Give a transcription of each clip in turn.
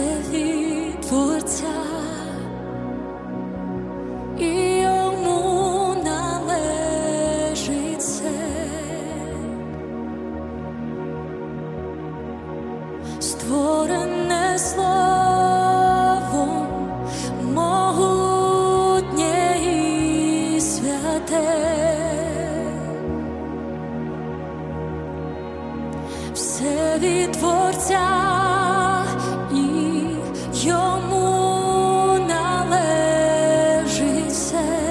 від Творця, і йому належить все. Створене словом могутнє і святе, все від Творця, і йому належить все.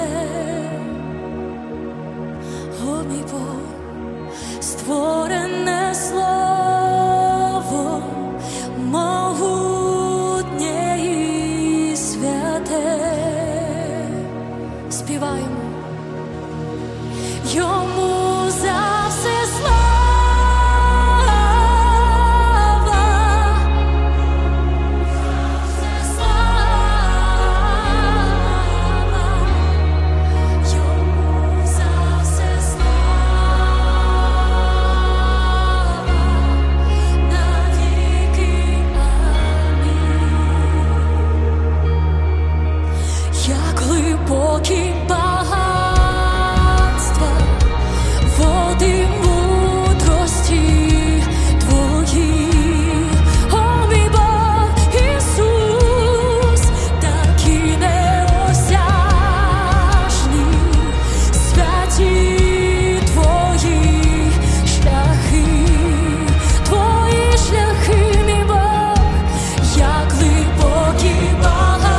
О, мій Бог, створене словом могутнє і святе. Співаємо. Йому за все слава. Глибокі багатства, води мудрості Твої, о мій Бог Ісус, такі неосяжні, святі Твої шляхи, мій Бог, як глибокі багатства.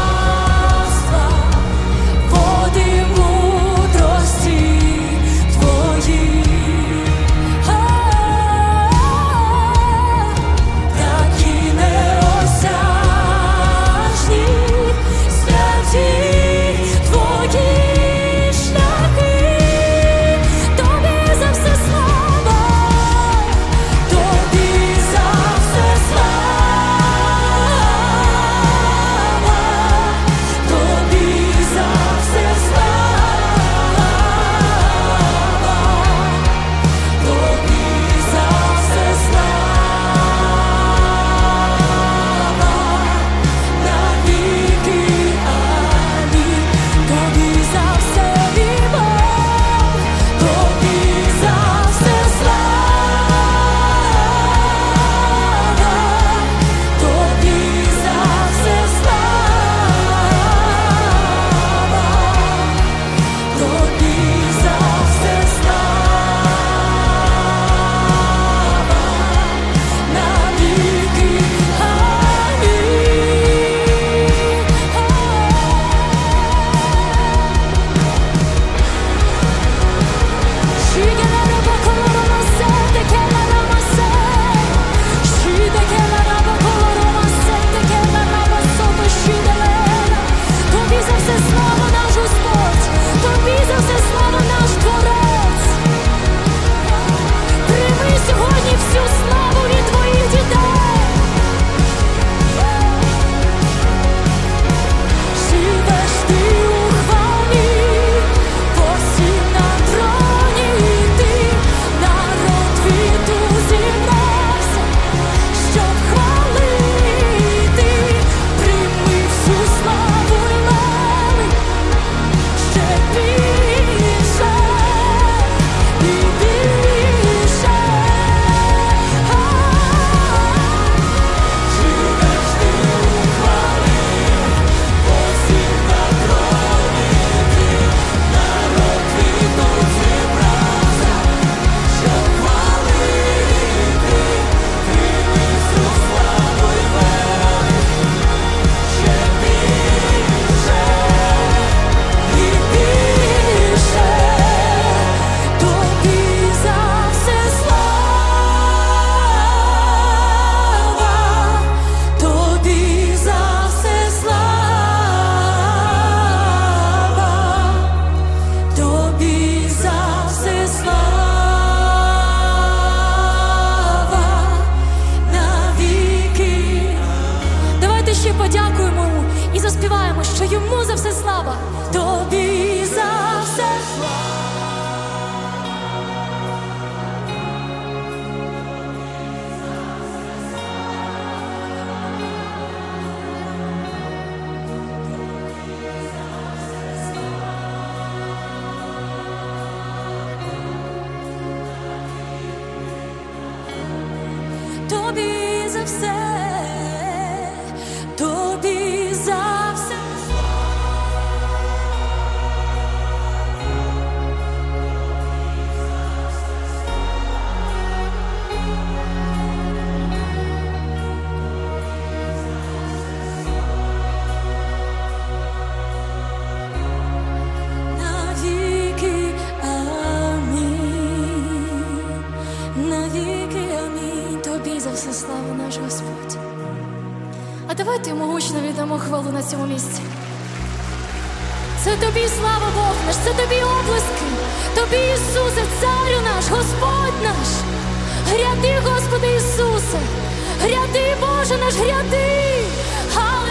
Подякуємо йому і заспіваємо, що йому за все слава, тобі за все слава. тобі за все. Навіки амінь, навіки амінь, тобі за все слава наш Господь. А давайте йому гучно віддамо хвалу на цьому місці. Це тобі слава Бог наш, це тобі обласки, тобі Ісусе, Царю наш, Господь наш. Гряди, Господи Ісусе, гряди, Боже наш, гряди.